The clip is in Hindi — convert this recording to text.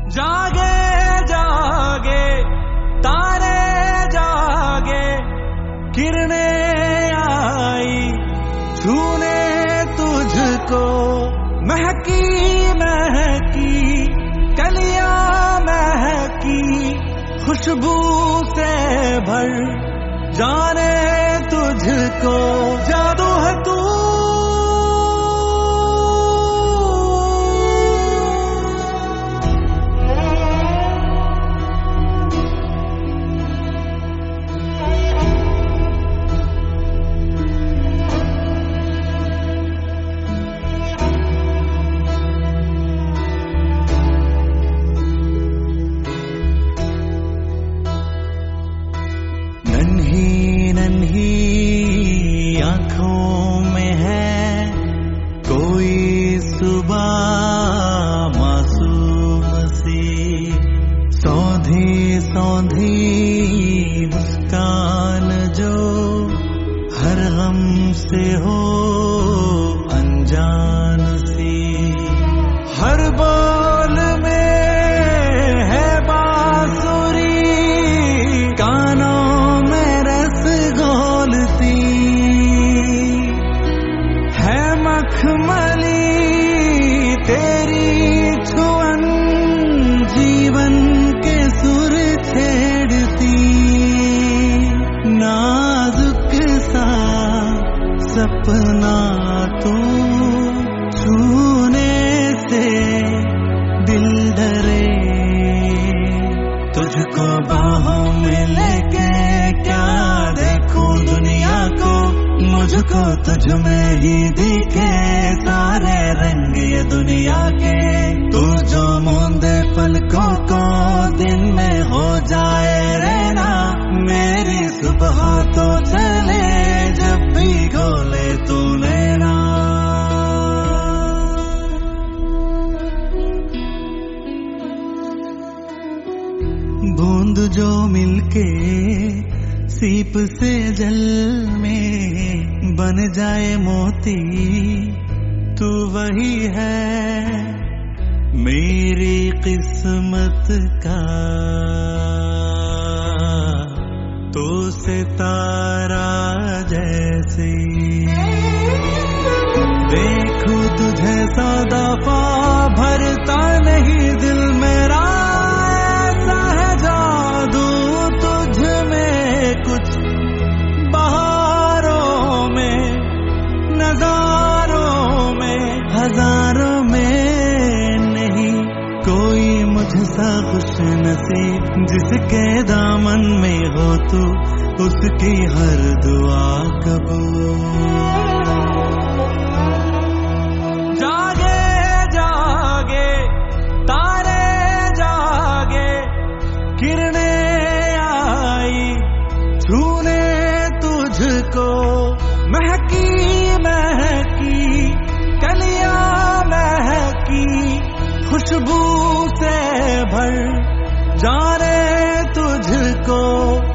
जागे जागे तारे जागे, किरणें आई छूने तुझको, महकी महकी कलियां महकी, खुशबू से भर जाने तुझको, जादू है तू। नन्ही नन्ही आँखों में है कोई सुबह मासूम सी, सौंधी सौंधी मुस्कान जो हर गम से हो अनजान सी, हर बोल में है बांसुरी, कानों मखमली तेरी छुअन, जीवन के सुर छेड़ती, नाजुक सा सपना तू, छूने से दिल डरे, तुझको बाहों में लेके क्या देखूं दुनिया को, मुझको तुझ में ही दिखे सारे रंग ये दुनिया के, तू जो मूंदे पलकों को दिन में हो जाए रहना, मेरी सुबह तो चले जब भी गोले तू लेना। बूंद जो मिलके सीप से जल में बन जाए मोती, तू वही है मेरी किस्मत का, तो सितारा जैसे देखूं तुझे सौ दफा भरता नहीं दिल मेरा, ऐसा है जादू तुझ में कुछ बहारों में, नजारों में, हजारों में नहीं कोई मुझसा खुश नसीब, जिसके दामन में हो तू उसकी हर दुआ कबूल। जागे जागे तारे जागे, किरणें आई छूने तुझको, महकी महकी कलियां महकी, खुशबू से भर जाने तुझको।